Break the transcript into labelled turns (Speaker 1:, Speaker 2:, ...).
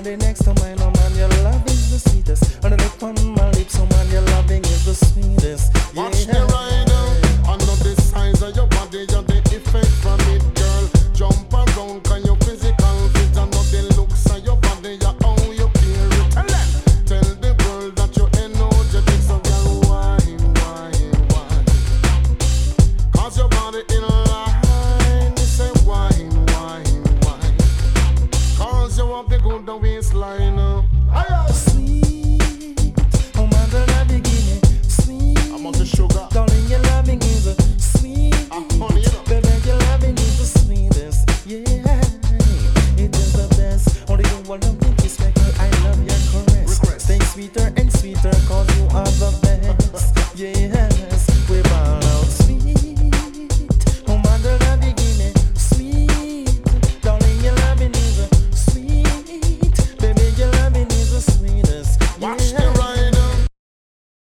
Speaker 1: body next to mine, oh man, your love is the sweetest. And the lick on my lips, oh man, your loving is the sweetest.
Speaker 2: Watch the rider, I know the size of your body, you're the effect from it, girl. Jump around, can you physical fit? I know the looks of your body, you how you feel it. Tell the world that you're energetic, so girl, wine, wine, wine. Cause your body in line, you say wine, wine, wine. Cause you have the good waistline.
Speaker 1: Sweet, oh man, the loving in it, sweet.
Speaker 2: I'm on the sugar.
Speaker 1: Darling, your loving is a sweet.
Speaker 2: Honey, you know.
Speaker 1: Baby, your loving is the sweetest. Yeah, it is the best. Only you will love me, respect me. I love your caress. Stay sweeter and sweeter, cause you are the best. Yeah.